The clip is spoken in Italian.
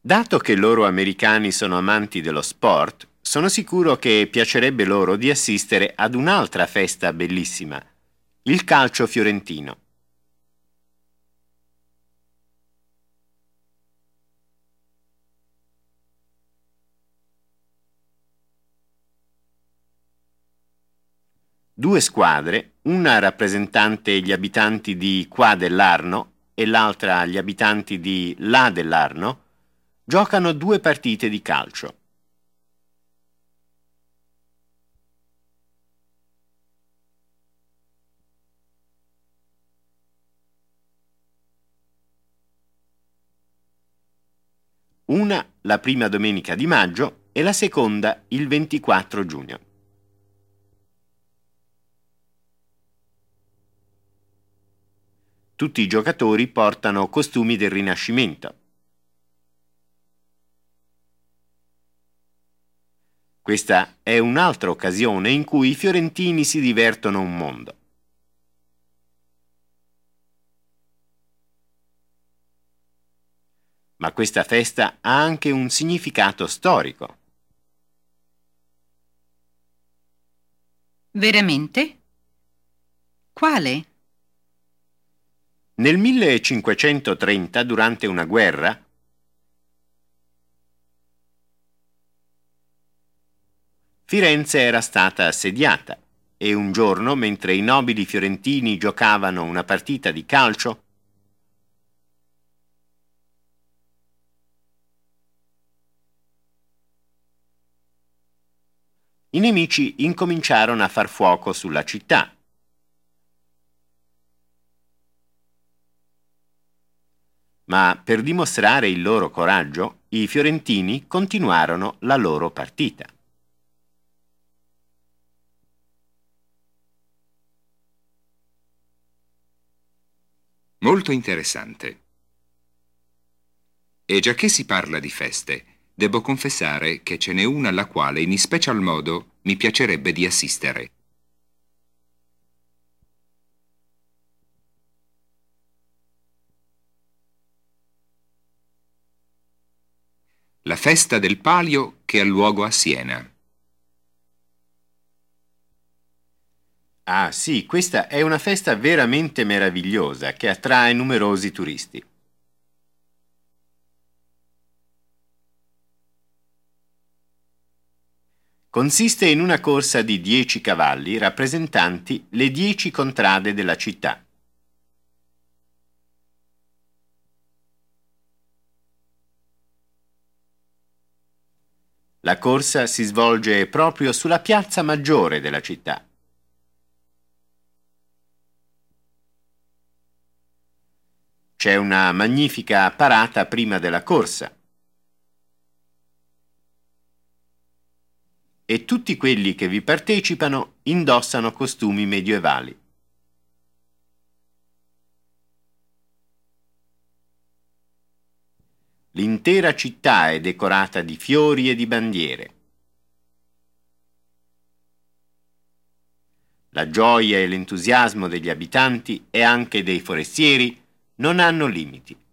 Dato che loro americani sono amanti dello sport, sono sicuro che piacerebbe loro di assistere ad un'altra festa bellissima, il calcio fiorentino. Due squadre, una rappresentante gli abitanti di qua dell'Arno e l'altra gli abitanti di là dell'Arno, giocano due partite di calcio. Una la prima domenica di maggio e la seconda il 24 giugno. Tutti i giocatori portano costumi del Rinascimento. Questa è un'altra occasione in cui i fiorentini si divertono un mondo. Ma questa festa ha anche un significato storico. Veramente? Quale? Nel 1530, durante una guerra, Firenze era stata assediata e un giorno, mentre i nobili fiorentini giocavano una partita di calcio, i nemici incominciarono a far fuoco sulla città. Ma per dimostrare il loro coraggio, i fiorentini continuarono la loro partita. Molto interessante. E già che si parla di feste, devo confessare che ce n'è una alla quale in special modo mi piacerebbe di assistere. La festa del Palio che ha luogo a Siena. Ah sì, questa è una festa veramente meravigliosa che attrae numerosi turisti. Consiste in una corsa di 10 cavalli rappresentanti le 10 contrade della città. La corsa si svolge proprio sulla piazza maggiore della città. C'è una magnifica parata prima della corsa. E tutti quelli che vi partecipano indossano costumi medievali. L'intera città è decorata di fiori e di bandiere. La gioia e l'entusiasmo degli abitanti e anche dei forestieri non hanno limiti.